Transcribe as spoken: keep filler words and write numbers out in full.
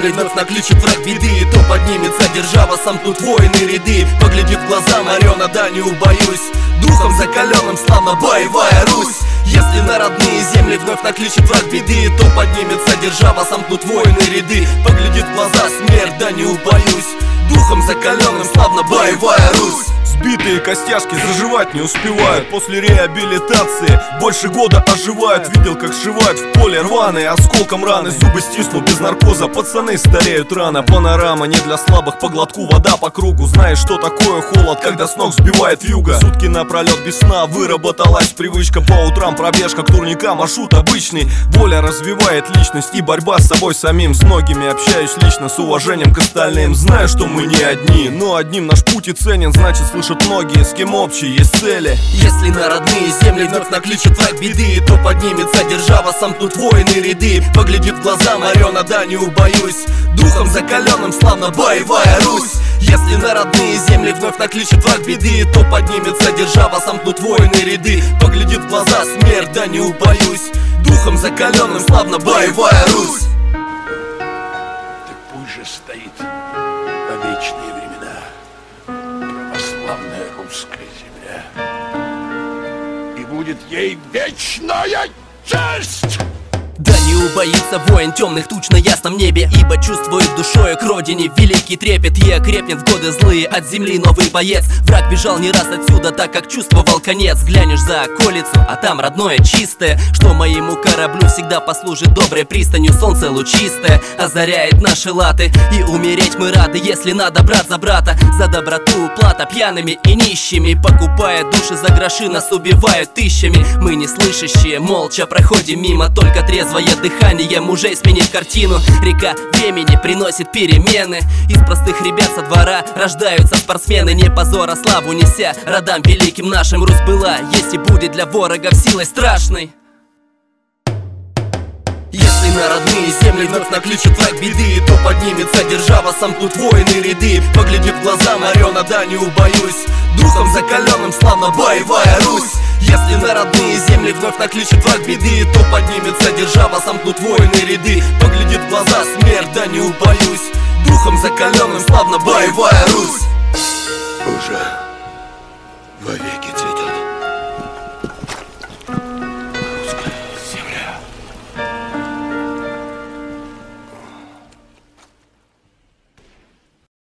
земли вновь накличет враг беды, то поднимется держава, сомкнут воины ряды. Поглядит в глаза Марёна, да не убоюсь, духом закаленным славно боевая Русь. Если на родные земли вновь накличет враг беды, то поднимется держава, сомкнут воины ряды. Поглядит в глаза смерть, да не убоюсь, духом закаленным славно боевая Русь. Сбитые костяшки заживать не успевают, после реабилитации больше года оживают. Видел, как сшивают в поле рваные осколком раны. Зубы стиснут без наркоза, пацаны стареют рано. Панорама не для слабых, по глотку вода по кругу. Знаешь, что такое холод, когда с ног сбивает вьюга. Сутки напролет без сна выработалась привычка. По утрам пробежка к турникам, маршрут обычный. Воля развивает личность и борьба с собой самим. С многими общаюсь лично, с уважением к остальным. Знаю, что мы не одни, но одним наш путь и ценен. Значит, слышат многие, с кем общие есть цели. Если на родные земли вновь накличет враг беды, то поднимется держава, сомкнут воины ряды. Поглядит в глаза Марёна, да не убоюсь, духом закаленным славно боевая Русь. Если на родные земли вновь накличет враг беды, то поднимется держава, сомкнут воины ряды. Поглядит в глаза смерть, да не убоюсь, духом закаленным славно боевая Русь. Так пусть же стоит на вечные времена православная русская земля, и будет ей вечная честь! Да не убоится воин темных туч на ясном небе, ибо чувствует душою к родине великий трепет. И окрепнет в годы злые от земли новый боец. Враг бежал не раз отсюда, так как чувствовал конец. Глянешь за околицу, а там родное чистое, что моему кораблю всегда послужит доброй пристанью. Солнце лучистое озаряет наши латы, и умереть мы рады, если надо брат за брата. За доброту плата пьяными и нищими, покупая души за гроши, нас убивают тысячами. Мы не слышащие, молча проходим мимо, только трезвые Твое дыхание мужей сменит картину. Река времени приносит перемены. Из простых ребят со двора рождаются спортсмены. Не позор, а славу неся родам великим нашим. Русь была, есть и будет для ворогов силой страшной. Если на родные земли вновь накличет враг беды, то поднимется держава, сомкнут воины ряды. Поглядит в глаза Марёна, да не убоюсь, духом закаленным славно боевая Русь. Если на родные земли вновь накличет враг беды, то поднимется держава, сомкнут воины ряды. Поглядит в глаза смерть, да не убоюсь, духом закаленным славно боевая